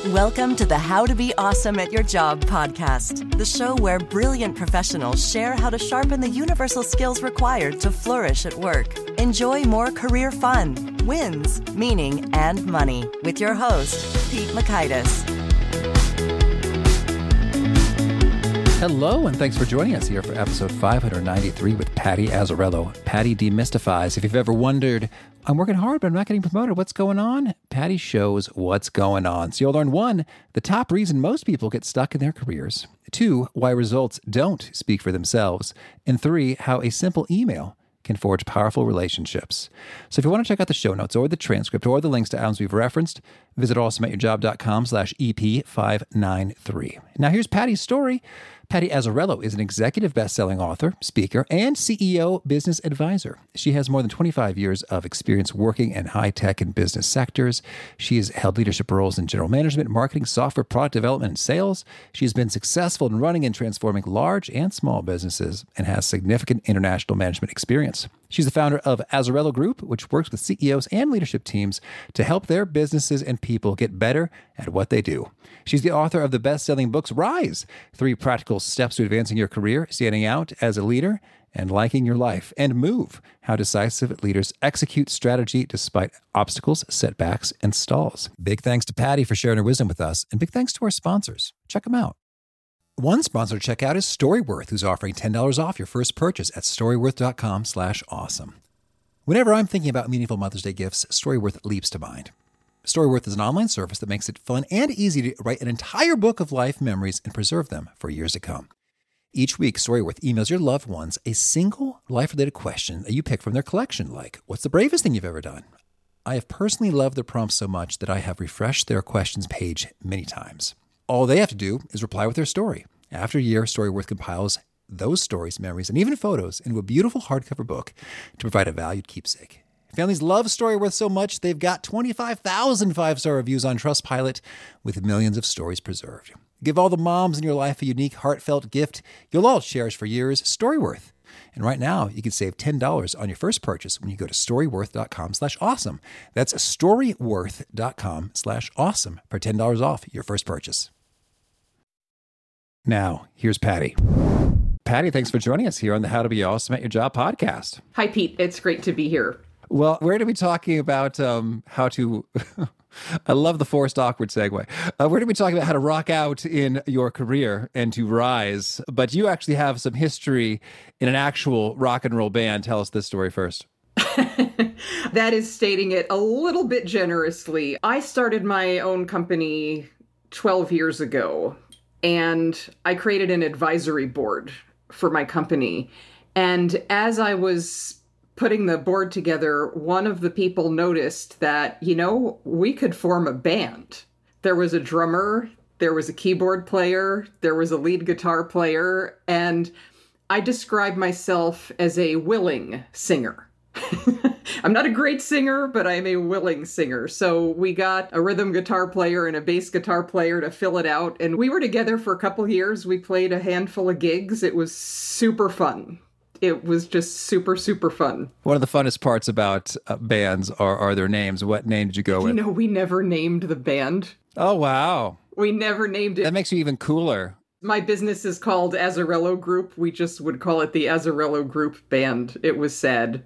Welcome to the How to Be Awesome at Your Job podcast, the show where brilliant professionals share how to sharpen the universal skills required to flourish at work. Enjoy more career fun, wins, meaning, and money with your host, Pete Mockaitis. Hello, and thanks for joining us here for episode 593 with Patty Azzarello. Patty demystifies. If you've ever wondered, I'm working hard, but I'm not getting promoted, what's going on? Patty shows what's going on. So you'll learn 1, the top reason most people get stuck in their careers. 2, why results don't speak for themselves. And 3, how a simple email can forge powerful relationships. So if you want to check out the show notes or the transcript or the links to items we've referenced, visit awesomeatyourjob.com/EP593. Now here's Patty's story. Patty Azzarello is an executive best-selling author, speaker, and CEO business advisor. She has more than 25 years of experience working in high-tech and business sectors. She has held leadership roles in general management, marketing, software, product development, and sales. She has been successful in running and transforming large and small businesses and has significant international management experience. She's the founder of Azzarello Group, which works with CEOs and leadership teams to help their businesses and people get better at what they do. She's the author of the best-selling books Rise, 3 Practical Steps to Advancing Your Career, Standing Out as a Leader, and Liking Your Life, and Move, How Decisive Leaders Execute Strategy Despite Obstacles, Setbacks, and Stalls. Big thanks to Patty for sharing her wisdom with us, and big thanks to our sponsors. Check them out. One sponsor to check out is Storyworth, who's offering $10 off your first purchase at storyworth.com/awesome. Whenever I'm thinking about meaningful Mother's Day gifts, Storyworth leaps to mind. Storyworth is an online service that makes it fun and easy to write an entire book of life memories and preserve them for years to come. Each week, Storyworth emails your loved ones a single life-related question that you pick from their collection, like, what's the bravest thing you've ever done? I have personally loved their prompts so much that I have refreshed their questions page many times. All they have to do is reply with their story. After a year, Storyworth compiles those stories, memories, and even photos into a beautiful hardcover book to provide a valued keepsake. Families love Storyworth so much, they've got 25,000 5-star reviews on Trustpilot with millions of stories preserved. Give all the moms in your life a unique, heartfelt gift you'll all cherish for years, Storyworth. And right now, you can save $10 on your first purchase when you go to storyworth.com/awesome. That's storyworth.com/awesome for $10 off your first purchase. Now, here's Patty. Patty, thanks for joining us here on the How to Be Awesome at Your Job podcast. Hi, Pete. It's great to be here. Well, we're going to be talking about how to... I love the forced awkward segue. We're going to be talking about how to rock out in your career and to rise. But you actually have some history in an actual rock and roll band. Tell us this story first. That is stating it a little bit generously. I started my own company 12 years ago, and I created an advisory board for my company. And as I was putting the board together, one of the people noticed that, we could form a band. There was a drummer, there was a keyboard player, there was a lead guitar player, and I describe myself as a willing singer. I'm not a great singer, but I'm a willing singer. So we got a rhythm guitar player and a bass guitar player to fill it out. And we were together for a couple years. We played a handful of gigs. It was super fun. It was just super, super fun. One of the funnest parts about bands are their names. What name did you go with? We never named the band. Oh, wow. We never named it. That makes you even cooler. My business is called Azzarello Group. We just would call it the Azzarello Group Band. It was sad.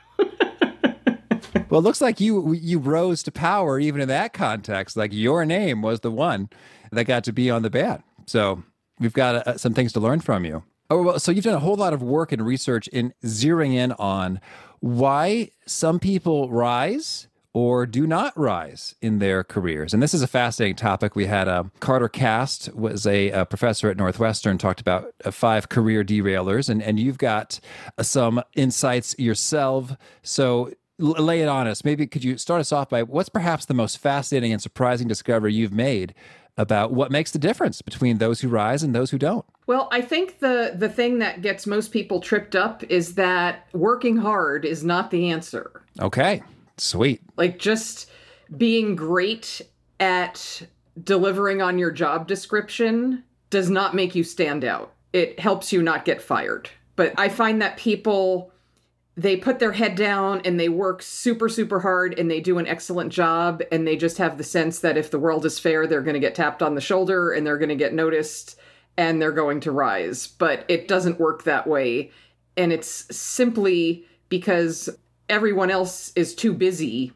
Well, it looks like you rose to power even in that context. Like your name was the one that got to be on the band. So we've got some things to learn from you. Oh, well, so you've done a whole lot of work and research in zeroing in on why some people rise or do not rise in their careers. And this is a fascinating topic. We had Carter Cast was a professor at Northwestern, talked about 5 career derailers, and you've got some insights yourself. So lay it on us. Maybe could you start us off by what's perhaps the most fascinating and surprising discovery you've made about what makes the difference between those who rise and those who don't? Well, I think the thing that gets most people tripped up is that working hard is not the answer. Okay, sweet. Like just being great at delivering on your job description does not make you stand out. It helps you not get fired. But I find that people they put their head down and they work super, super hard and they do an excellent job. And they just have the sense that if the world is fair, they're going to get tapped on the shoulder and they're going to get noticed and they're going to rise. But it doesn't work that way. And it's simply because everyone else is too busy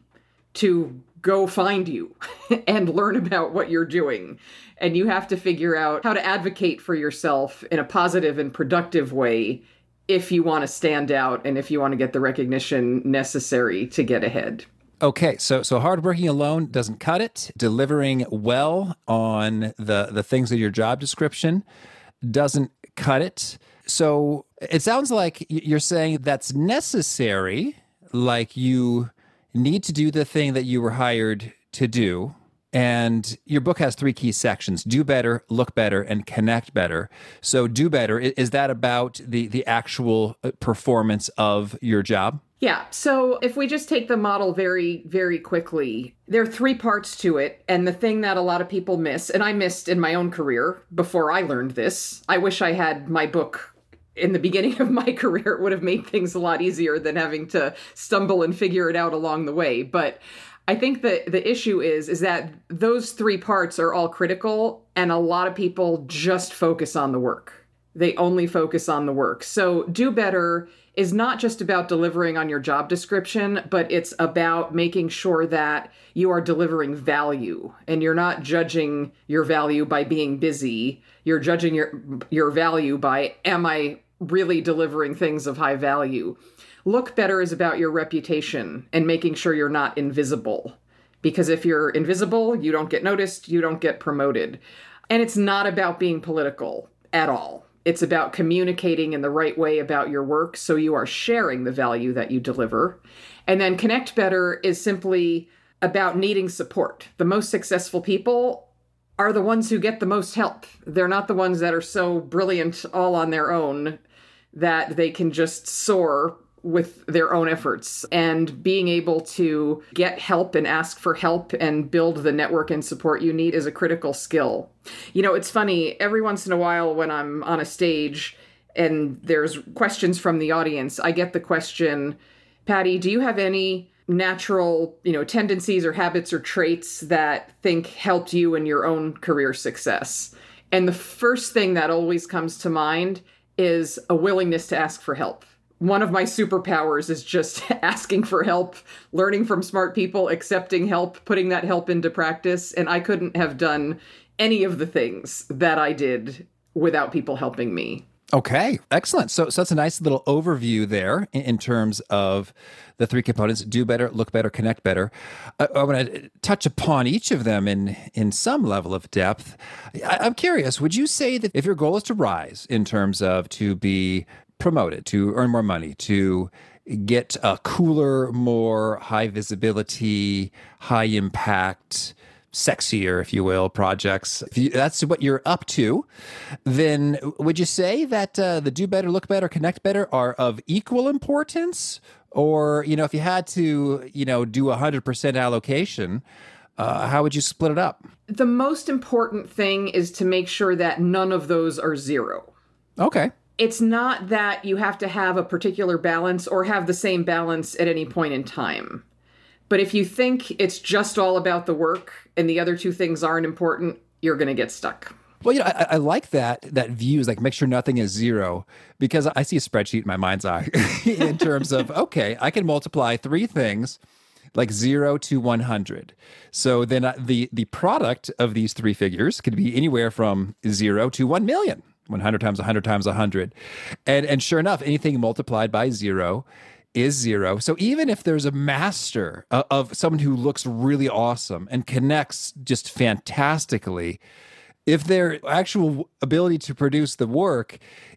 to go find you and learn about what you're doing. And you have to figure out how to advocate for yourself in a positive and productive way if you want to stand out and if you want to get the recognition necessary to get ahead. Okay, so hardworking alone doesn't cut it. Delivering well on the things in your job description doesn't cut it. So it sounds like you're saying that's necessary, like you need to do the thing that you were hired to do. And your book has 3 key sections: do better, look better, and connect better. So do better, is that about the actual performance of your job? Yeah. So if we just take the model very, very quickly, there are 3 parts to it. And the thing that a lot of people miss, and I missed in my own career before I learned this, I wish I had my book in the beginning of my career. It would have made things a lot easier than having to stumble and figure it out along the way. But I think that the issue is that those 3 parts are all critical, and a lot of people just focus on the work. They only focus on the work. So do better is not just about delivering on your job description, but it's about making sure that you are delivering value, and you're not judging your value by being busy. You're judging your value by, am I really delivering things of high value? Look better is about your reputation and making sure you're not invisible. Because if you're invisible, you don't get noticed, you don't get promoted. And it's not about being political at all. It's about communicating in the right way about your work so you are sharing the value that you deliver. And then connect better is simply about needing support. The most successful people are the ones who get the most help. They're not the ones that are so brilliant all on their own that they can just soar with their own efforts. And being able to get help and ask for help and build the network and support you need is a critical skill. You know, it's funny, every once in a while when I'm on a stage and there's questions from the audience, I get the question, Patty, do you have any natural, tendencies or habits or traits that helped you in your own career success? And the first thing that always comes to mind is a willingness to ask for help. One of my superpowers is just asking for help, learning from smart people, accepting help, putting that help into practice. And I couldn't have done any of the things that I did without people helping me. Okay, excellent. So that's a nice little overview there in terms of the 3 components: do better, look better, connect better. I want to touch upon each of them in some level of depth. I'm curious, would you say that if your goal is to rise in terms of to be promoted, to earn more money, to get a cooler, more high visibility, high impact, sexier, if you will, projects, that's what you're up to, then would you say that the do better, look better, connect better are of equal importance? Or, if you had to, do 100% allocation, how would you split it up? The most important thing is to make sure that none of those are 0. Okay. It's not that you have to have a particular balance or have the same balance at any point in time. But if you think it's just all about the work and the other 2 things aren't important, you're going to get stuck. Well, I like that view is like make sure nothing is 0, because I see a spreadsheet in my mind's eye in terms of, okay, I can multiply 3 things like 0 to 100. So then the product of these 3 figures could be anywhere from 0 to 1 million. 100 times 100 times 100. And sure enough, anything multiplied by 0 is 0. So even if there's a master of someone who looks really awesome and connects just fantastically, if their actual ability to produce the work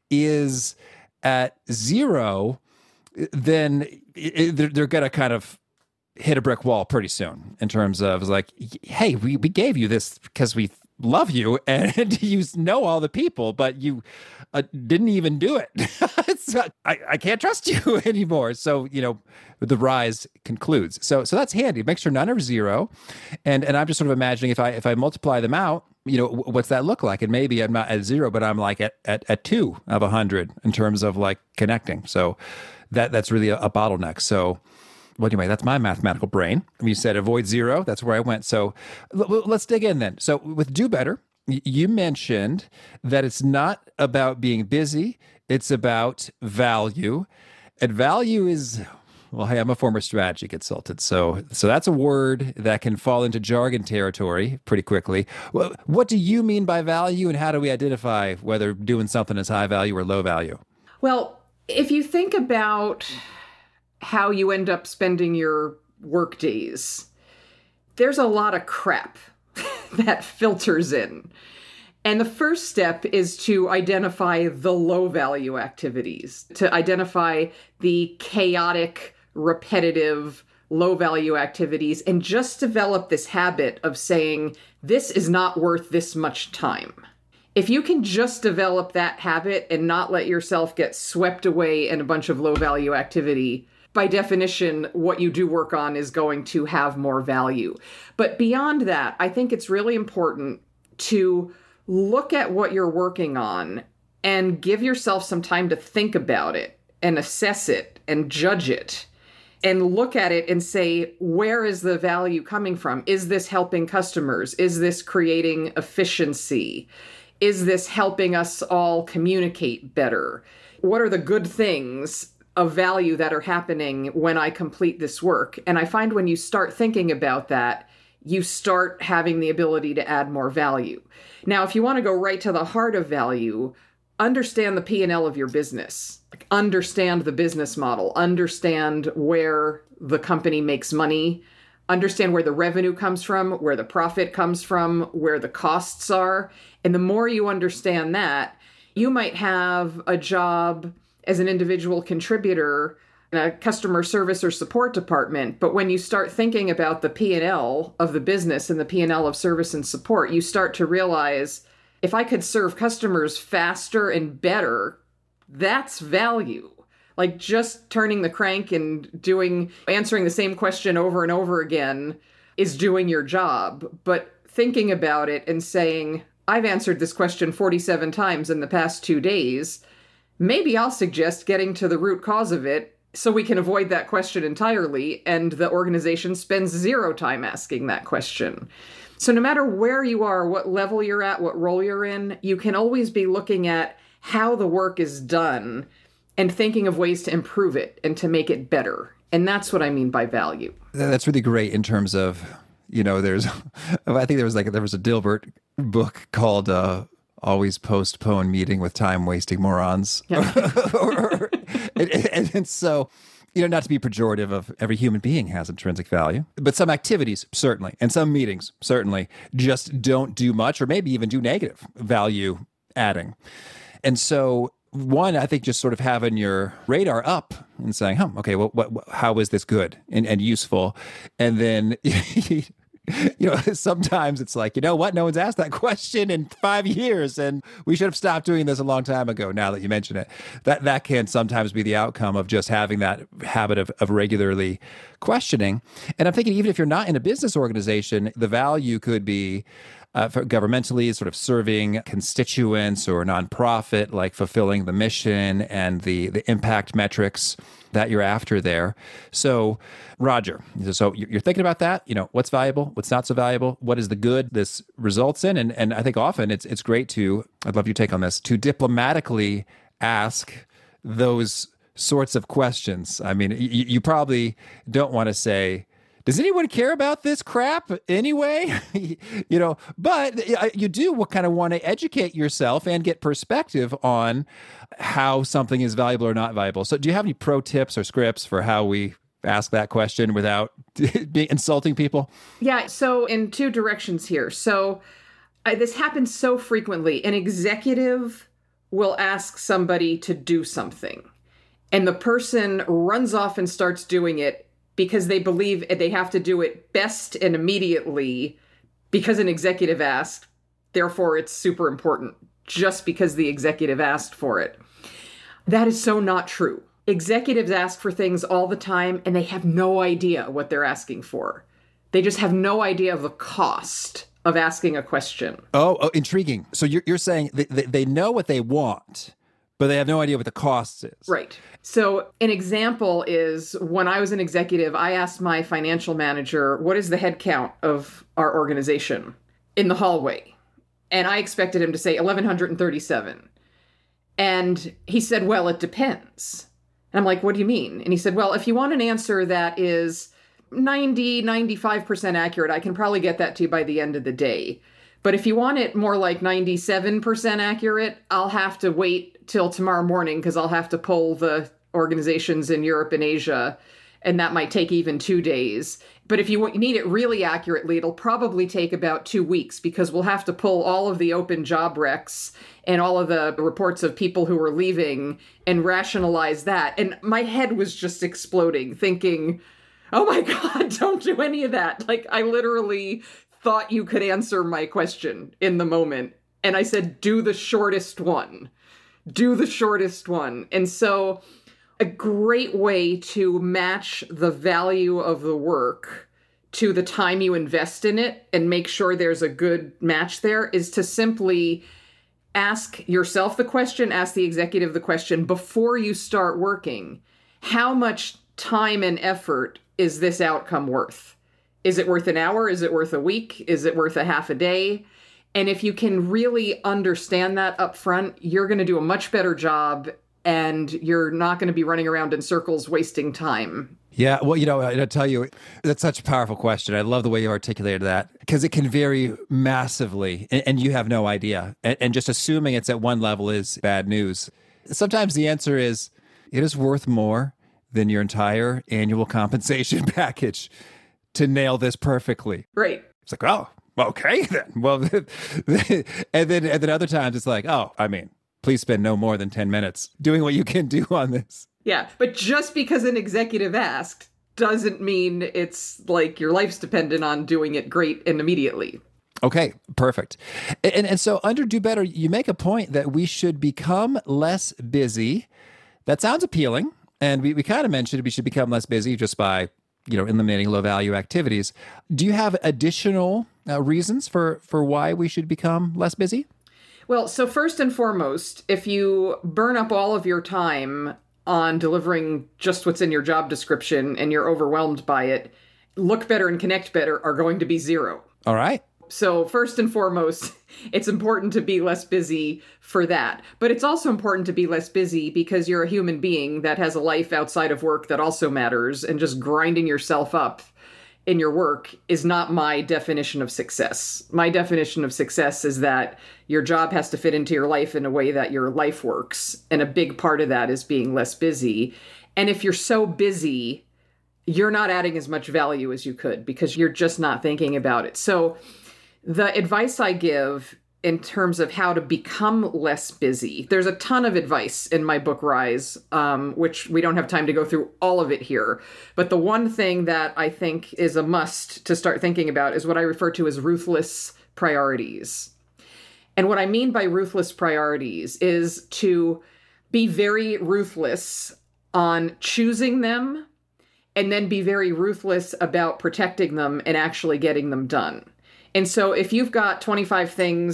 is at 0, then they're going to kind of hit a brick wall pretty soon in terms of like, hey, we gave you this because we love you and you know all the people, but you didn't even do it. I can't trust you anymore. So, the rise concludes. So that's handy. Make sure none are 0. And I'm just sort of imagining if I multiply them out, what's that look like? And maybe I'm not at 0, but I'm like at 2 of 100 in terms of like connecting. So that's really a bottleneck. So, well, anyway, that's my mathematical brain. You said avoid zero. That's where I went. So let's dig in then. So with Do Better, you mentioned that it's not about being busy. It's about value. And value is, well, hey, I'm a former strategy consultant. So that's a word that can fall into jargon territory pretty quickly. Well, what do you mean by value, and how do we identify whether doing something is high value or low value? Well, if you think about how you end up spending your work days, there's a lot of crap that filters in. And the first step is to identify the low value activities, to identify the chaotic, repetitive, low value activities, and just develop this habit of saying, this is not worth this much time. If you can just develop that habit and not let yourself get swept away in a bunch of low value activity, by definition, what you do work on is going to have more value. But beyond that, I think it's really important to look at what you're working on and give yourself some time to think about it and assess it and judge it and look at it and say, where is the value coming from? Is this helping customers? Is this creating efficiency? Is this helping us all communicate better? What are the good things of value that are happening when I complete this work? And I find when you start thinking about that, you start having the ability to add more value. Now, if you want to go right to the heart of value, understand the P&L of your business. Like, understand the business model, understand where the company makes money, understand where the revenue comes from, where the profit comes from, where the costs are. And the more you understand that, you might have a job as an individual contributor in a customer service or support department. But when you start thinking about the P&L of the business and the P&L of service and support, you start to realize, if I could serve customers faster and better, that's value. Like, just turning the crank and answering the same question over and over again is doing your job. But thinking about it and saying, I've answered this question 47 times in the past 2 days. Maybe I'll suggest getting to the root cause of it so we can avoid that question entirely, and the organization spends 0 time asking that question. So no matter where you are, what level you're at, what role you're in, you can always be looking at how the work is done and thinking of ways to improve it and to make it better. And that's what I mean by value. That's really great in terms of, I think there was a Dilbert book called Always Postpone Meeting with Time-Wasting Morons. Yeah. and so, not to be pejorative of every human being has intrinsic value, but some activities, certainly, and some meetings, certainly, just don't do much or maybe even do negative value adding. And so, one, I think just sort of having your radar up and saying, okay, well, how is this good and useful? And then, sometimes it's like, no one's asked that question in 5 years, and we should have stopped doing this a long time ago, now that you mention it. That can sometimes be the outcome of just having that habit of regularly questioning. And I'm thinking, even if you're not in a business organization, the value could be for governmentally, sort of serving constituents or nonprofit, like fulfilling the mission and the impact metrics that you're after there. So, Roger, so you're thinking about that, what's valuable, what's not so valuable, what is the good this results in? And I think often it's great I'd love your take on this, to diplomatically ask those sorts of questions. I mean, you probably don't want to say, does anyone care about this crap anyway? But you do kind of want to educate yourself and get perspective on how something is valuable or not valuable. So do you have any pro tips or scripts for how we ask that question without insulting people? Yeah, so in 2 directions here. So this happens so frequently. An executive will ask somebody to do something, and the person runs off and starts doing it because they believe they have to do it best and immediately because an executive asked. Therefore, it's super important just because the executive asked for it. That is so not true. Executives ask for things all the time, and they have no idea what they're asking for. They just have no idea of the cost of asking a question. Oh, intriguing. So you're saying they know what they want, But they have no idea what the cost is. Right. So an example is when I was an executive, I asked my financial manager, what is the head count of our organization in the hallway? And I expected him to say 1,137. And he said, well, it depends. And I'm like, what do you mean? And he said, well, if you want an answer that is 95% accurate, I can probably get that to you by the end of the day. But if you want it more like 97% accurate, I'll have to wait till tomorrow morning because I'll have to poll the organizations in Europe and Asia, and that might take even 2 days. But if you need it really accurately, it'll probably take about 2 weeks because we'll have to pull all of the open job recs and all of the reports of people who are leaving and rationalize that. And my head was just exploding, thinking, oh my God, don't do any of that. Like, I literally thought you could answer my question in the moment. And I said, do the shortest one. Do the shortest one. And so a great way to match the value of the work to the time you invest in it and make sure there's a good match there is to simply ask yourself the question, ask the executive the question before you start working. How much time and effort is this outcome worth? Is it worth an hour? Is it worth a week? Is it worth a half a day? And if you can really understand that up front, you're going to do a much better job and you're not going to be running around in circles wasting time. Yeah, well, I'll tell you, that's such a powerful question. I love the way you articulated that because it can vary massively and you have no idea. And just assuming it's at one level is bad news. Sometimes the answer is it is worth more than your entire annual compensation package to nail this perfectly. Right. It's like, oh, okay then. Well, and then other times it's like, oh, I mean, please spend no more than 10 minutes doing what you can do on this. Yeah, but just because an executive asked doesn't mean it's like your life's dependent on doing it great and immediately. Okay, perfect. And so under Do Better, you make a point that we should become less busy. That sounds appealing. And we kind of mentioned we should become less busy just by, eliminating low-value activities. Do you have additional reasons for why we should become less busy? Well, so first and foremost, if you burn up all of your time on delivering just what's in your job description and you're overwhelmed by it, Look Better and Connect Better are going to be zero. All right. So first and foremost, it's important to be less busy for that. But it's also important to be less busy because you're a human being that has a life outside of work that also matters, and just grinding yourself up in your work is not my definition of success. My definition of success is that your job has to fit into your life in a way that your life works. And a big part of that is being less busy. And if you're so busy, you're not adding as much value as you could because you're just not thinking about it. So the advice I give in terms of how to become less busy, there's a ton of advice in my book, Rise, which we don't have time to go through all of it here. But the one thing that I think is a must to start thinking about is what I refer to as ruthless priorities. And what I mean by ruthless priorities is to be very ruthless on choosing them and then be very ruthless about protecting them and actually getting them done. And so if you've got 25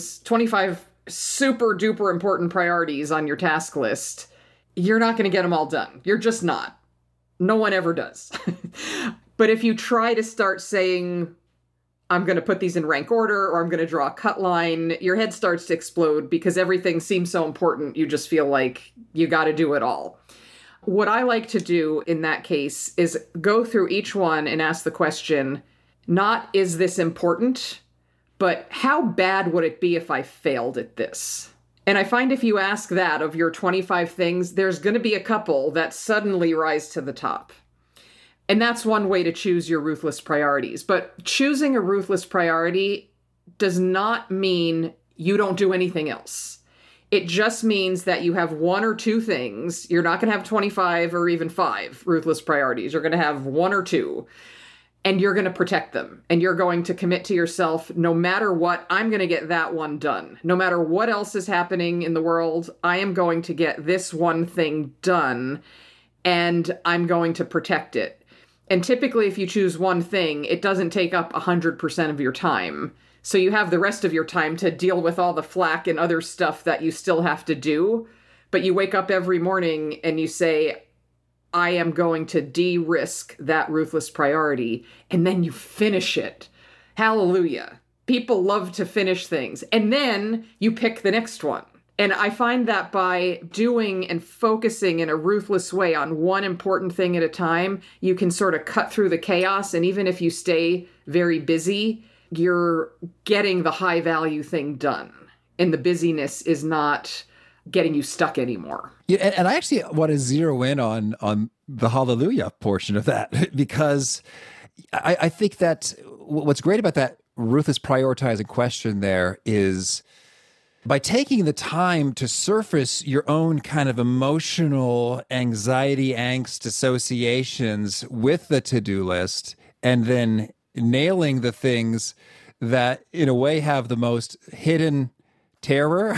super duper important priorities on your task list, you're not going to get them all done. You're just not. No one ever does. But if you try to start saying, I'm going to put these in rank order, or I'm going to draw a cut line, your head starts to explode because everything seems so important. You just feel like you got to do it all. What I like to do in that case is go through each one and ask the question, not is this important, but how bad would it be if I failed at this? And I find if you ask that of your 25 things, there's going to be a couple that suddenly rise to the top. And that's one way to choose your ruthless priorities. But choosing a ruthless priority does not mean you don't do anything else. It just means that you have one or two things. You're not going to have 25 or even 5 ruthless priorities. You're going to have one or two. And you're going to protect them. And you're going to commit to yourself, no matter what, I'm going to get that one done. No matter what else is happening in the world, I am going to get this one thing done. And I'm going to protect it. And typically, if you choose one thing, it doesn't take up 100% of your time. So you have the rest of your time to deal with all the flack and other stuff that you still have to do. But you wake up every morning and you say, I am going to de-risk that ruthless priority, and then you finish it. Hallelujah. People love to finish things. And then you pick the next one. And I find that by doing and focusing in a ruthless way on one important thing at a time, you can sort of cut through the chaos. And even if you stay very busy, you're getting the high value thing done. And the busyness is not getting you stuck anymore. Yeah, and I actually want to zero in on the hallelujah portion of that, because I think that what's great about that ruthless prioritizing question there is by taking the time to surface your own kind of emotional anxiety, angst associations with the to-do list, and then nailing the things that in a way have the most hidden terror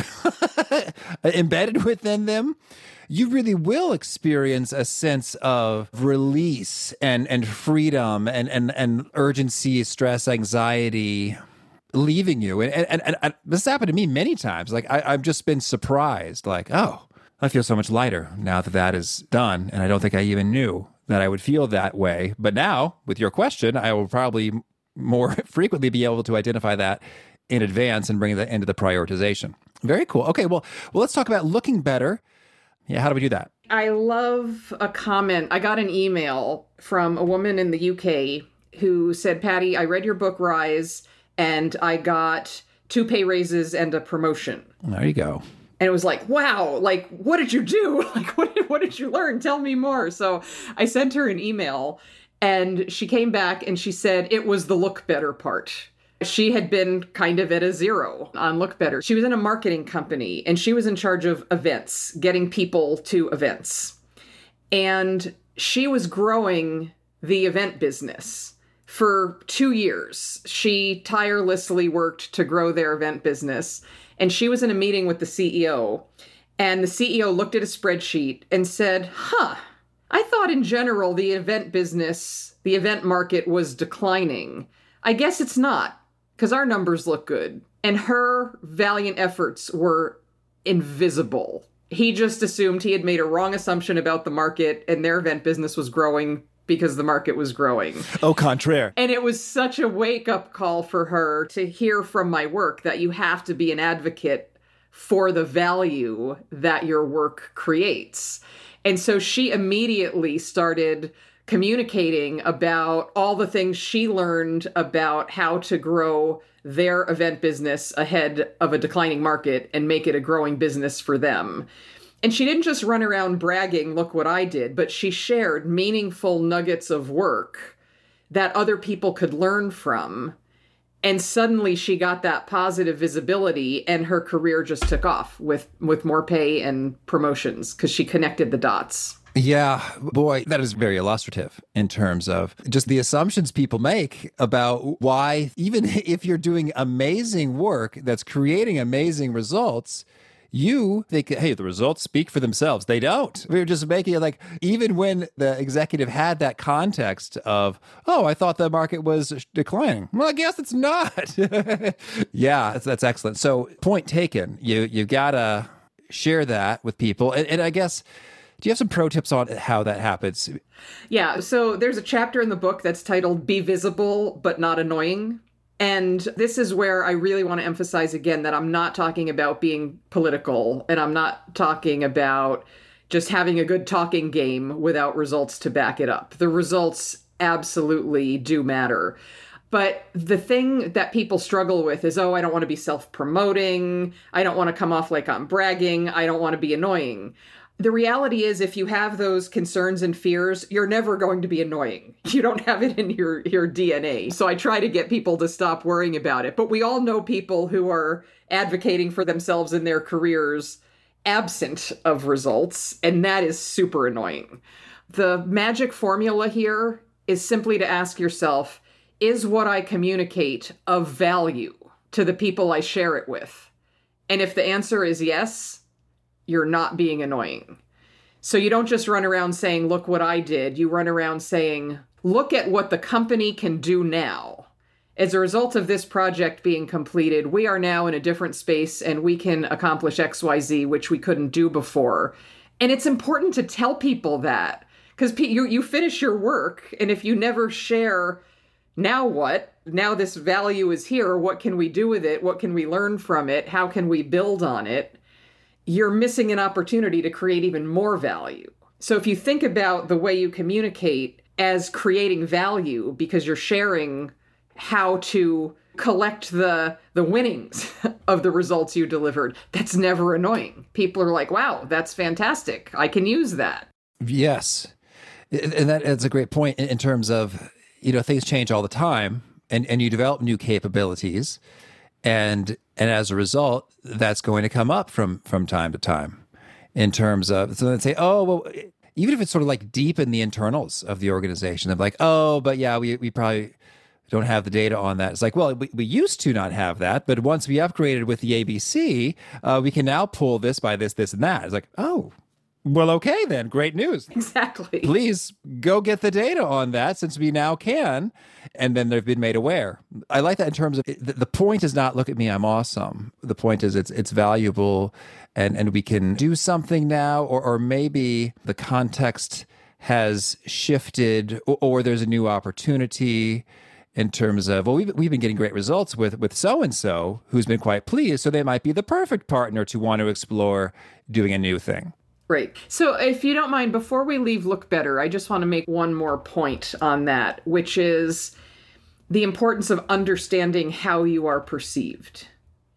embedded within them, you really will experience a sense of release and freedom and urgency, stress, anxiety leaving you. And this happened to me many times. Like I've just been surprised, like, oh, I feel so much lighter now that that is done. And I don't think I even knew that I would feel that way. But now with your question, I will probably more frequently be able to identify that in advance and bring that into the prioritization. Very cool. Okay, well, let's talk about looking better. Yeah, how do we do that? I love a comment. I got an email from a woman in the UK who said, Patty, I read your book, Rise, and I got 2 pay raises and a promotion. There you go. And it was like, wow, like, what did you do? Like, what did you learn? Tell me more. So I sent her an email, and she came back and she said it was the look better part. She had been kind of at a 0 on Look Better. She was in a marketing company, and she was in charge of events, getting people to events. And she was growing the event business for 2 years. She tirelessly worked to grow their event business. And she was in a meeting with the CEO. And the CEO looked at a spreadsheet and said, I thought in general the event business, the event market was declining. I guess it's not, because our numbers look good. And her valiant efforts were invisible. He just assumed he had made a wrong assumption about the market, and their event business was growing because the market was growing. Au contraire. And it was such a wake-up call for her to hear from my work that you have to be an advocate for the value that your work creates. And so she immediately started communicating about all the things she learned about how to grow their event business ahead of a declining market and make it a growing business for them. And she didn't just run around bragging, look what I did, but she shared meaningful nuggets of work that other people could learn from. And suddenly she got that positive visibility, and her career just took off with more pay and promotions because she connected the dots. Yeah, boy, that is very illustrative in terms of just the assumptions people make about why, even if you're doing amazing work that's creating amazing results, you think, hey, the results speak for themselves. They don't. We were just making it like, even when the executive had that context of, oh, I thought the market was declining. Well, I guess it's not. Yeah, that's excellent. So point taken. You got to share that with people. And I guess, do you have some pro tips on how that happens? Yeah. So there's a chapter in the book that's titled Be Visible, but Not Annoying. And this is where I really want to emphasize again that I'm not talking about being political, and I'm not talking about just having a good talking game without results to back it up. The results absolutely do matter. But the thing that people struggle with is, oh, I don't want to be self-promoting. I don't want to come off like I'm bragging. I don't want to be annoying. The reality is, if you have those concerns and fears, you're never going to be annoying. You don't have it in your DNA. So I try to get people to stop worrying about it. But we all know people who are advocating for themselves in their careers absent of results, and that is super annoying. The magic formula here is simply to ask yourself, is what I communicate of value to the people I share it with? And if the answer is yes, you're not being annoying. So you don't just run around saying, look what I did. You run around saying, look at what the company can do now. as a result of this project being completed, we are now in a different space and we can accomplish XYZ, which we couldn't do before. And it's important to tell people that, because you finish your work, and if you never share, now what? Now this value is here. What can we do with it? What can we learn from it? How can we build on it? You're missing an opportunity to create even more value. So if you think about the way you communicate as creating value, because you're sharing how to collect the winnings of the results you delivered, that's never annoying. People are like, wow, that's fantastic. I can use that. Yes. And that's a great point in terms of, things change all the time and you develop new capabilities. And as a result, that's going to come up from time to time in terms of, so they'd say, oh, well, even if it's sort of like deep in the internals of the organization, they're like, oh, but yeah, we probably don't have the data on that. It's like, well, we used to not have that, but once we upgraded with the ABC, we can now pull this by this, this, and that. It's like, oh, well, okay then, great news. Exactly. Please go get the data on that since we now can. And then they've been made aware. I like that in terms of, the point is not, look at me, I'm awesome. The point is it's valuable and we can do something now, or maybe the context has shifted or there's a new opportunity in terms of, well, we've been getting great results with so-and-so who's been quite pleased, so they might be the perfect partner to want to explore doing a new thing. Right. So if you don't mind, before we leave Look Better, I just want to make one more point on that, which is the importance of understanding how you are perceived.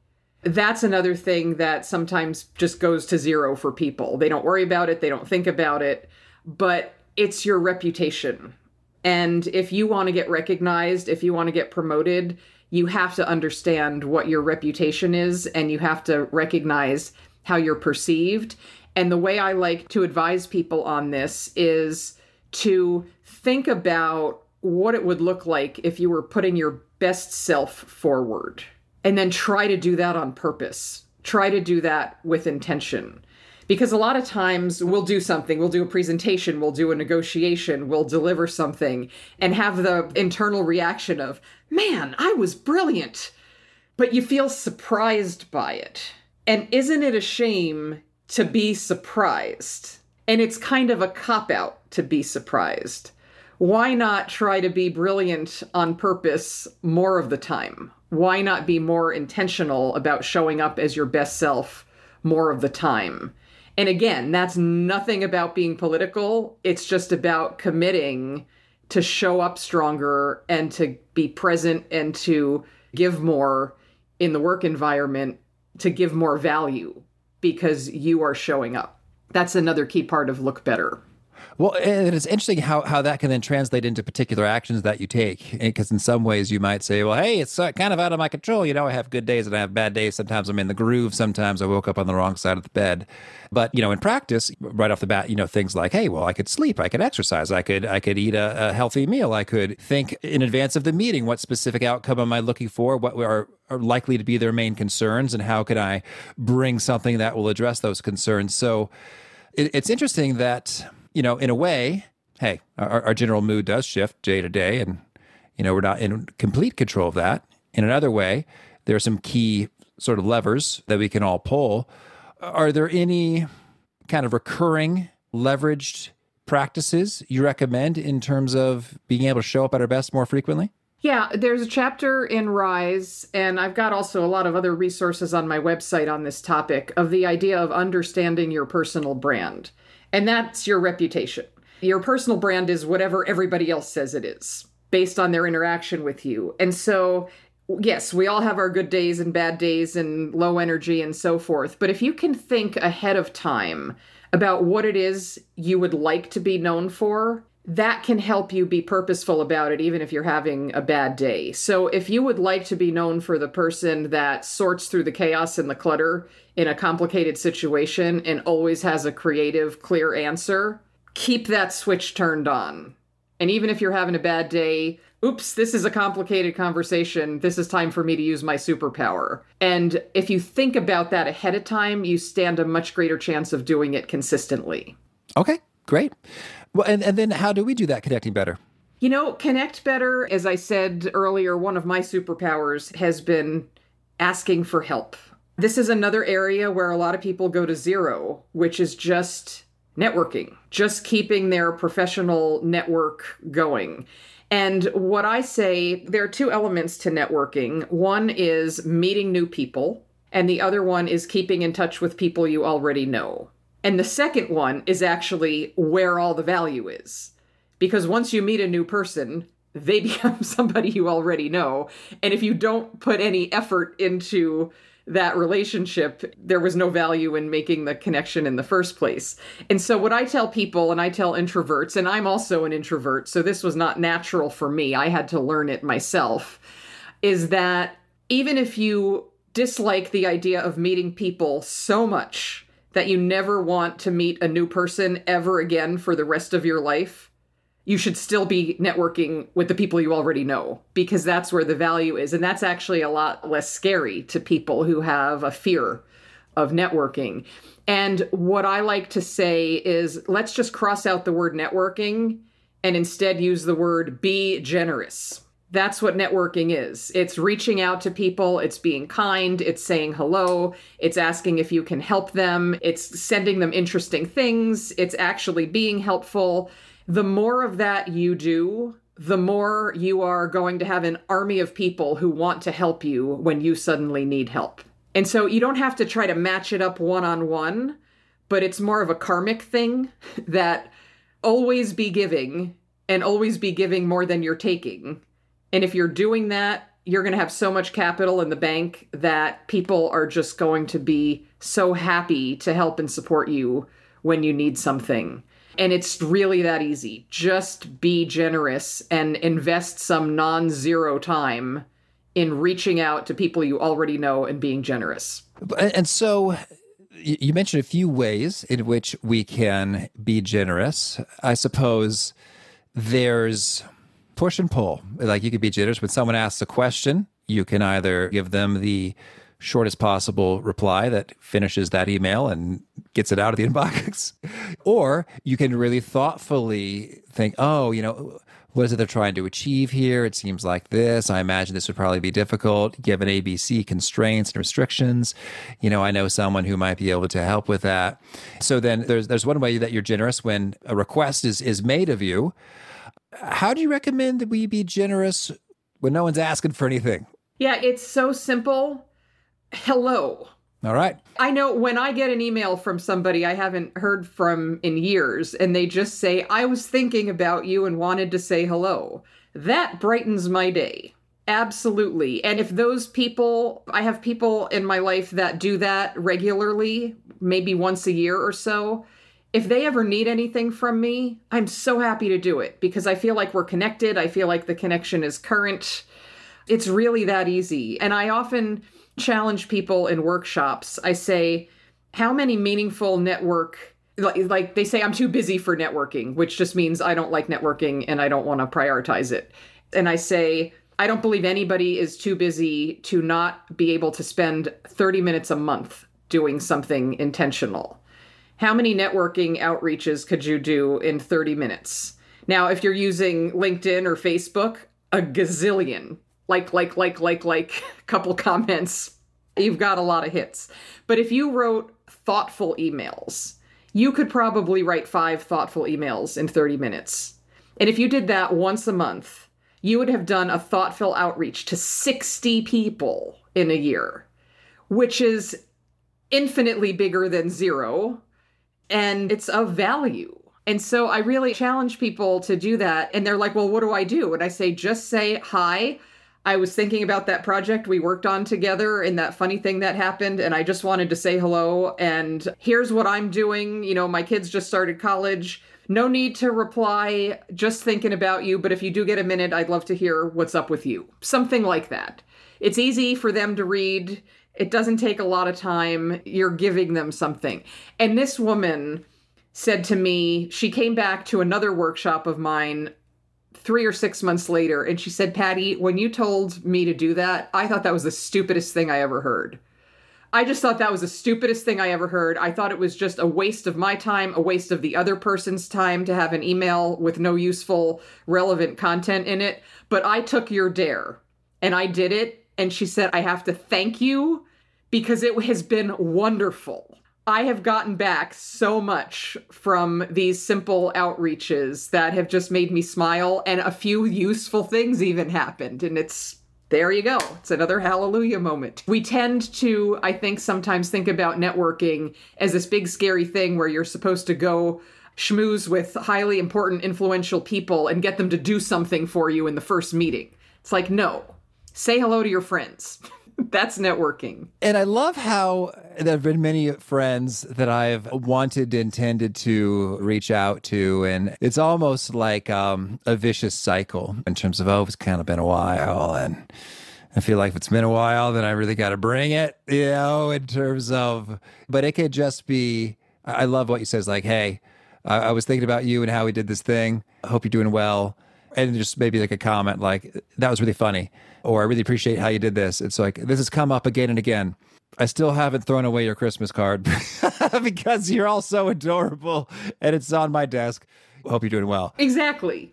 That's another thing that sometimes just goes to zero for people. They don't worry about it. They don't think about it, but it's your reputation. And if you want to get recognized, if you want to get promoted, you have to understand what your reputation is, and you have to recognize how you're perceived. And the way I like to advise people on this is to think about what it would look like if you were putting your best self forward, and then try to do that on purpose. Try to do that with intention. Because a lot of times we'll do something, we'll do a presentation, we'll do a negotiation, we'll deliver something and have the internal reaction of, man, I was brilliant. But you feel surprised by it. And isn't it a shame to be surprised? And it's kind of a cop-out to be surprised. Why not try to be brilliant on purpose more of the time? Why not be more intentional about showing up as your best self more of the time? And again, that's nothing about being political. It's just about committing to show up stronger and to be present and to give more in the work environment, to give more value because you are showing up. That's another key part of Look Better. Well, and it's interesting how that can then translate into particular actions that you take. Because in some ways you might say, well, hey, it's kind of out of my control. I have good days and I have bad days. Sometimes I'm in the groove. Sometimes I woke up on the wrong side of the bed. But, in practice, right off the bat, things like, hey, well, I could sleep, I could exercise, I could eat a healthy meal. I could think in advance of the meeting, what specific outcome am I looking for? What are likely to be their main concerns? And how can I bring something that will address those concerns? So it's interesting that, in a way, hey, our general mood does shift day to day, and, we're not in complete control of that. In another way, there are some key sort of levers that we can all pull. Are there any kind of recurring leveraged practices you recommend in terms of being able to show up at our best more frequently? Yeah, there's a chapter in Rise, and I've got also a lot of other resources on my website on this topic of the idea of understanding your personal brand. And that's your reputation. Your personal brand is whatever everybody else says it is, based on their interaction with you. And so, yes, we all have our good days and bad days and low energy and so forth. But if you can think ahead of time about what it is you would like to be known for, that can help you be purposeful about it, even if you're having a bad day. So if you would like to be known for the person that sorts through the chaos and the clutter in a complicated situation and always has a creative, clear answer, keep that switch turned on. And even if you're having a bad day, oops, this is a complicated conversation. This is time for me to use my superpower. And if you think about that ahead of time, you stand a much greater chance of doing it consistently. Okay, great. Well, and then how do we do that connecting better? Connect better. As I said earlier, one of my superpowers has been asking for help. This is another area where a lot of people go to zero, which is just networking, just keeping their professional network going. And what I say, there are two elements to networking. One is meeting new people, and the other one is keeping in touch with people you already know. And the second one is actually where all the value is. Because once you meet a new person, they become somebody you already know. And if you don't put any effort into that relationship, there was no value in making the connection in the first place. And so what I tell people, and I tell introverts, and I'm also an introvert, so this was not natural for me, I had to learn it myself, is that even if you dislike the idea of meeting people so much that you never want to meet a new person ever again for the rest of your life, you should still be networking with the people you already know, because that's where the value is. And that's actually a lot less scary to people who have a fear of networking. And what I like to say is, let's just cross out the word networking and instead use the word be generous. That's what networking is. It's reaching out to people. It's being kind. It's saying hello. It's asking if you can help them. It's sending them interesting things. It's actually being helpful. The more of that you do, the more you are going to have an army of people who want to help you when you suddenly need help. And so you don't have to try to match it up one-on-one, but it's more of a karmic thing that always be giving and always be giving more than you're taking. And if you're doing that, you're going to have so much capital in the bank that people are just going to be so happy to help and support you when you need something. And it's really that easy. Just be generous and invest some non-zero time in reaching out to people you already know and being generous. And so you mentioned a few ways in which we can be generous. I suppose there's push and pull. Like, you could be generous when someone asks a question. You can either give them the shortest possible reply that finishes that email and gets it out of the inbox. Or you can really thoughtfully think, what is it they're trying to achieve here? It seems like this. I imagine this would probably be difficult given ABC constraints and restrictions. I know someone who might be able to help with that. So then there's one way that you're generous when a request is made of you. How do you recommend that we be generous when no one's asking for anything? Yeah, it's so simple. Hello. All right. I know when I get an email from somebody I haven't heard from in years, and they just say, I was thinking about you and wanted to say hello, that brightens my day. Absolutely. And if those people, I have people in my life that do that regularly, maybe once a year or so. If they ever need anything from me, I'm so happy to do it because I feel like we're connected. I feel like the connection is current. It's really that easy. And I often challenge people in workshops. I say, how many meaningful like they say, I'm too busy for networking, which just means I don't like networking and I don't want to prioritize it. And I say, I don't believe anybody is too busy to not be able to spend 30 minutes a month doing something intentional. How many networking outreaches could you do in 30 minutes? Now, if you're using LinkedIn or Facebook, a gazillion. Like, couple comments, you've got a lot of hits. But if you wrote thoughtful emails, you could probably write 5 thoughtful emails in 30 minutes. And if you did that once a month, you would have done a thoughtful outreach to 60 people in a year, which is infinitely bigger than 0. And it's of value. And so I really challenge people to do that. And they're like, well, what do I do? And I say, just say, hi, I was thinking about that project we worked on together and that funny thing that happened. And I just wanted to say hello. And here's what I'm doing. My kids just started college. No need to reply, just thinking about you. But if you do get a minute, I'd love to hear what's up with you. Something like that. It's easy for them to read. It doesn't take a lot of time. You're giving them something. And this woman said to me, she came back to another workshop of mine 3 or 6 months later, and she said, Patty, when you told me to do that, I thought that was the stupidest thing I ever heard. I just thought that was the stupidest thing I ever heard. I thought it was just a waste of my time, a waste of the other person's time to have an email with no useful, relevant content in it. But I took your dare and I did it. And she said, I have to thank you because it has been wonderful. I have gotten back so much from these simple outreaches that have just made me smile, and a few useful things even happened. And there you go. It's another hallelujah moment. We tend to, I think, sometimes think about networking as this big scary thing where you're supposed to go schmooze with highly important, influential people and get them to do something for you in the first meeting. It's like, no, say hello to your friends. That's networking. And I love how there have been many friends that I've intended to reach out to. And it's almost like a vicious cycle in terms of, it's kind of been a while. And I feel like if it's been a while, then I really got to bring it, in terms of, but it could just be, I love what you said. It's like, hey, I was thinking about you and how we did this thing. I hope you're doing well. And just maybe like a comment like, that was really funny. Or I really appreciate how you did this. It's like, this has come up again and again. I still haven't thrown away your Christmas card because you're all so adorable and it's on my desk. Hope you're doing well. Exactly.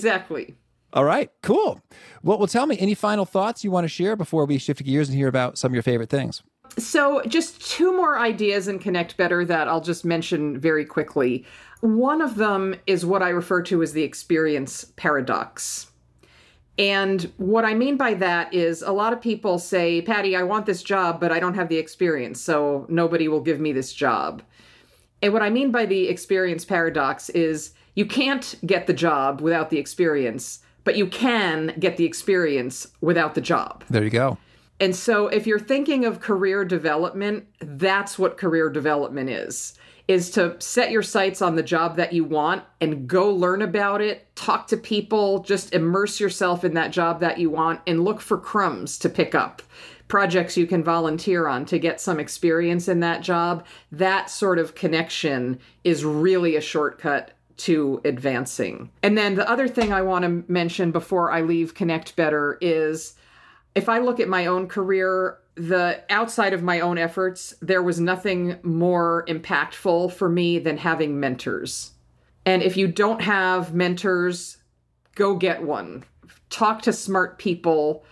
All right, cool. Well, tell me, any final thoughts you want to share before we shift gears and hear about some of your favorite things? So just two more ideas in Connect Better that I'll just mention very quickly. One of them is what I refer to as the experience paradox. And what I mean by that is a lot of people say, Patty, I want this job, but I don't have the experience, so nobody will give me this job. And what I mean by the experience paradox is you can't get the job without the experience, but you can get the experience without the job. There you go. And so if you're thinking of career development, that's what career development is to set your sights on the job that you want and go learn about it, talk to people, just immerse yourself in that job that you want and look for crumbs to pick up, projects you can volunteer on to get some experience in that job. That sort of connection is really a shortcut to advancing. And then the other thing I want to mention before I leave Connect Better is if I look at my own career, the outside of my own efforts, there was nothing more impactful for me than having mentors. And if you don't have mentors, go get one. Talk to smart people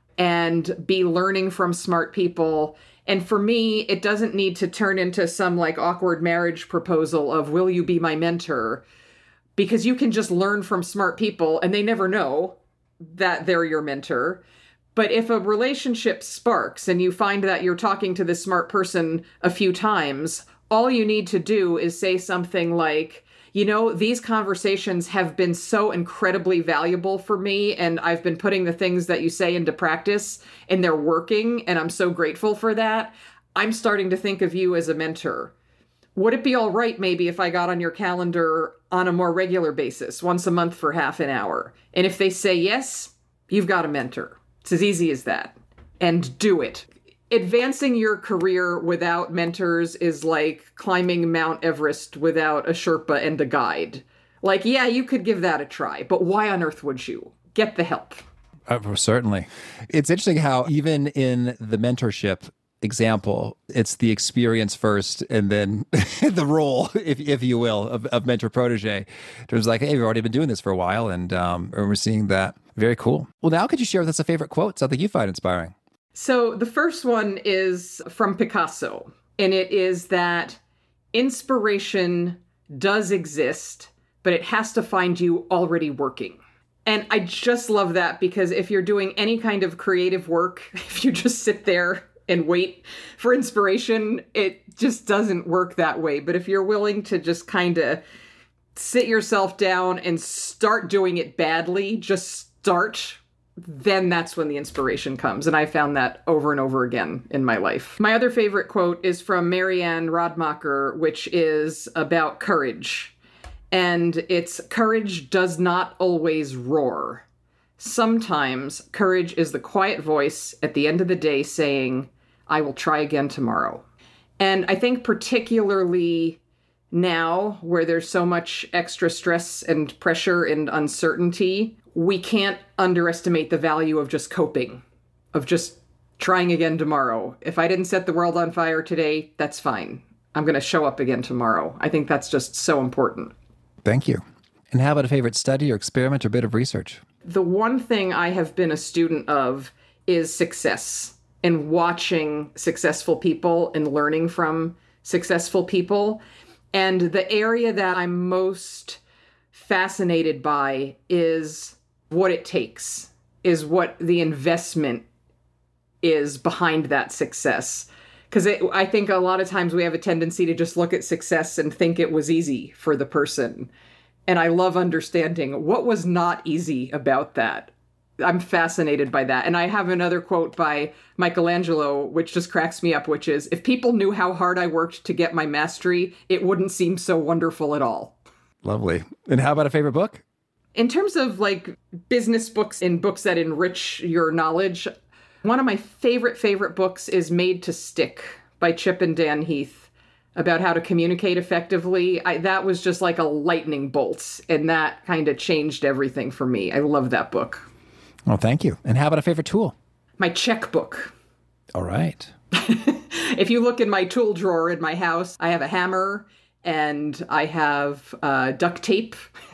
and be learning from smart people. And for me, it doesn't need to turn into some like awkward marriage proposal of, will you be my mentor? Because you can just learn from smart people and they never know that they're your mentor. But if a relationship sparks and you find that you're talking to this smart person a few times, all you need to do is say something like, these conversations have been so incredibly valuable for me, and I've been putting the things that you say into practice, and they're working, and I'm so grateful for that. I'm starting to think of you as a mentor. Would it be all right maybe if I got on your calendar on a more regular basis, once a month for half an hour? And if they say yes, you've got a mentor. It's as easy as that. And do it. Advancing your career without mentors is like climbing Mount Everest without a Sherpa and a guide. Like, yeah, you could give that a try, but why on earth would you? Get the help. Certainly. It's interesting how even in the mentorship example, it's the experience first and then the role, if you will, of mentor protege. It was like, hey, we've already been doing this for a while and we're seeing that. Very cool. Well, now could you share with us a favorite quote, something you find inspiring? So the first one is from Picasso, and it is that inspiration does exist, but it has to find you already working. And I just love that because if you're doing any kind of creative work, if you just sit there and wait for inspiration, it just doesn't work that way. But if you're willing to just kind of sit yourself down and start doing it badly, just start, then that's when the inspiration comes. And I found that over and over again in my life. My other favorite quote is from Marianne Radmacher, which is about courage. And it's, courage does not always roar. Sometimes courage is the quiet voice at the end of the day saying, I will try again tomorrow. And I think particularly now where there's so much extra stress and pressure and uncertainty, we can't underestimate the value of just coping, of just trying again tomorrow. If I didn't set the world on fire today, that's fine. I'm going to show up again tomorrow. I think that's just so important. Thank you. And how about a favorite study or experiment or bit of research? The one thing I have been a student of is success and watching successful people and learning from successful people. And the area that I'm most fascinated by is what it takes, is what the investment is behind that success. Because I think a lot of times we have a tendency to just look at success and think it was easy for the person. And I love understanding what was not easy about that. I'm fascinated by that. And I have another quote by Michelangelo, which just cracks me up, which is, if people knew how hard I worked to get my mastery, it wouldn't seem so wonderful at all. Lovely. And how about a favorite book? In terms of like business books and books that enrich your knowledge, one of my favorite books is Made to Stick by Chip and Dan Heath, about how to communicate effectively. That was just like a lightning bolt, and that kind of changed everything for me. I love that book. Well, thank you. And how about a favorite tool? My checkbook. All right. If you look in my tool drawer in my house, I have a hammer and I have duct tape.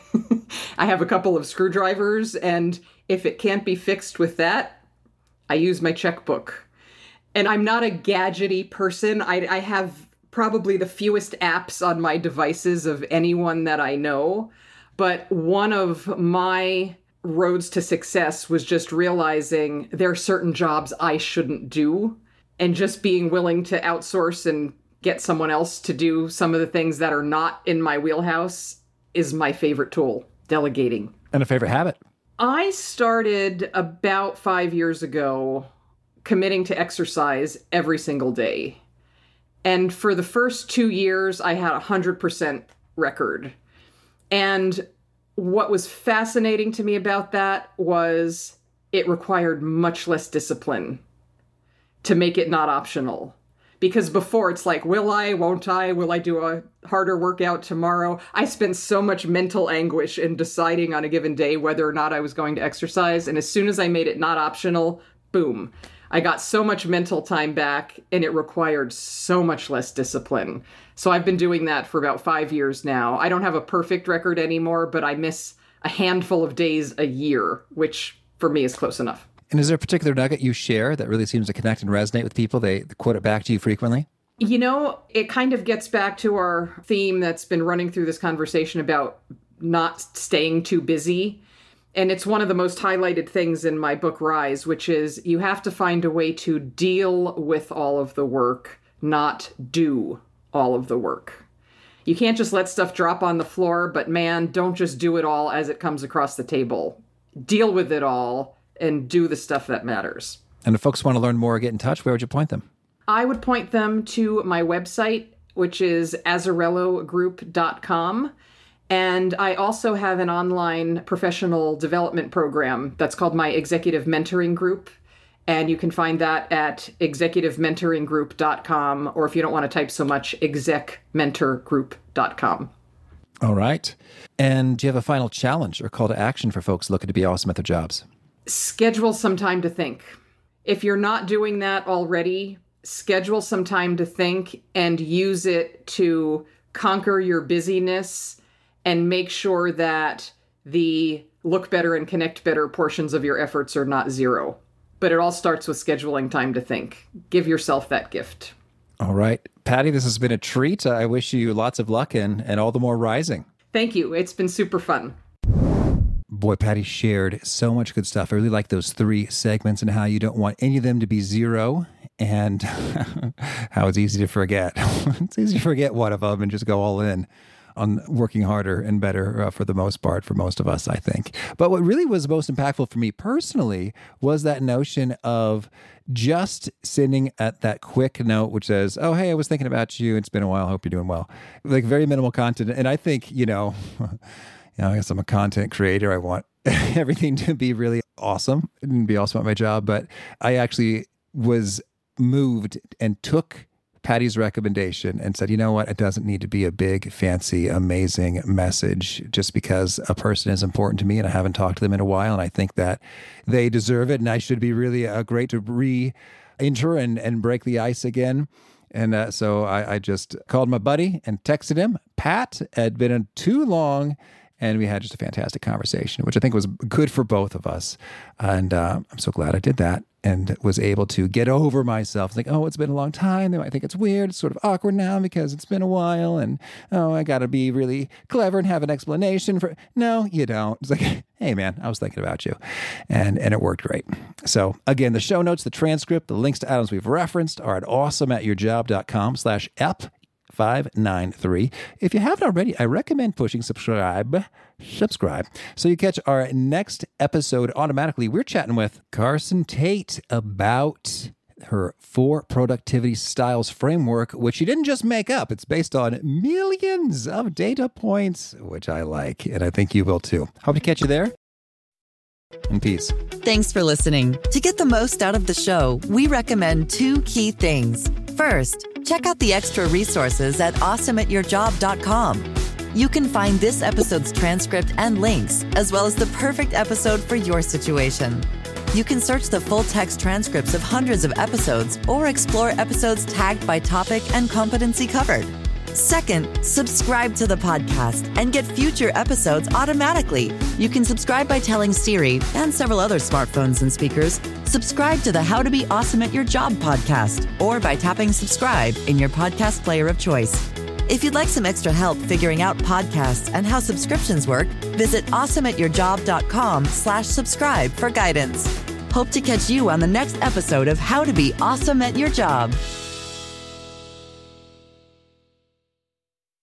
I have a couple of screwdrivers, and if it can't be fixed with that, I use my checkbook. And I'm not a gadgety person. I have probably the fewest apps on my devices of anyone that I know. But one of my roads to success was just realizing there are certain jobs I shouldn't do, and just being willing to outsource and get someone else to do some of the things that are not in my wheelhouse is my favorite tool, delegating. And a favorite habit? I started about 5 years ago committing to exercise every single day. And for the first 2 years, I had a 100% record. And what was fascinating to me about that was it required much less discipline to make it not optional. Because before it's like, will I, won't I, will I do a harder workout tomorrow? I spent so much mental anguish in deciding on a given day whether or not I was going to exercise. And as soon as I made it not optional, boom, I got so much mental time back, and it required so much less discipline. So I've been doing that for about 5 years now. I don't have a perfect record anymore, but I miss a handful of days a year, which for me is close enough. And is there a particular nugget you share that really seems to connect and resonate with people? They quote it back to you frequently? You know, it kind of gets back to our theme that's been running through this conversation about not staying too busy. And it's one of the most highlighted things in my book, Rise, which is you have to find a way to deal with all of the work, not do all of the work. You can't just let stuff drop on the floor, but man, don't just do it all as it comes across the table. Deal with it all and do the stuff that matters. And if folks want to learn more or get in touch, where would you point them? I would point them to my website, which is azzarellogroup.com. And I also have an online professional development program that's called my Executive Mentoring Group. And you can find that at executivementoringgroup.com, or if you don't want to type so much, execmentorgroup.com. All right. And do you have a final challenge or call to action for folks looking to be awesome at their jobs? Schedule some time to think. If you're not doing that already, schedule some time to think and use it to conquer your busyness and make sure that the look better and connect better portions of your efforts are not zero. But it all starts with scheduling time to think. Give yourself that gift. All right. Patty, this has been a treat. I wish you lots of luck and all the more rising. Thank you. It's been super fun. Boy, Patty shared so much good stuff. I really like those 3 segments and how you don't want any of them to be zero, and how it's easy to forget. It's easy to forget one of them and just go all in on working harder and better for the most part for most of us, I think. But what really was most impactful for me personally was that notion of just sending at that quick note, which says, oh, hey, I was thinking about you. It's been a while. I hope you're doing well. Like very minimal content. And I think, I guess I'm a content creator. I want everything to be really awesome and be awesome at my job. But I actually was moved and took Patty's recommendation and said, you know what? It doesn't need to be a big, fancy, amazing message just because a person is important to me and I haven't talked to them in a while. And I think that they deserve it. And I should be really great to enter and break the ice again. And so I just called my buddy and texted him. Pat had been in too long, and we had just a fantastic conversation, which I think was good for both of us. And I'm so glad I did that and was able to get over myself. It's like, oh, it's been a long time. They might think it's weird. It's sort of awkward now because it's been a while. And, oh, I got to be really clever and have an explanation for... No, you don't. It's like, hey, man, I was thinking about you. And it worked great. So, again, the show notes, the transcript, the links to items we've referenced are at awesomeatyourjob.com/ep593. If you haven't already, I recommend pushing subscribe so you catch our next episode automatically. We're chatting with Carson Tate about her 4 productivity styles framework, which she didn't just make up. It's based on millions of data points, which I like, and I think you will too. Hope to catch you there. And peace. Thanks for listening. To get the most out of the show, we recommend 2 key things. First, check out the extra resources at awesomeatyourjob.com. You can find this episode's transcript and links, as well as the perfect episode for your situation. You can search the full text transcripts of hundreds of episodes or explore episodes tagged by topic and competency covered. Second, subscribe to the podcast and get future episodes automatically. You can subscribe by telling Siri and several other smartphones and speakers, subscribe to the How to Be Awesome at Your Job podcast, or by tapping subscribe in your podcast player of choice. If you'd like some extra help figuring out podcasts and how subscriptions work, visit awesomeatyourjob.com/subscribe for guidance. Hope to catch you on the next episode of How to Be Awesome at Your Job.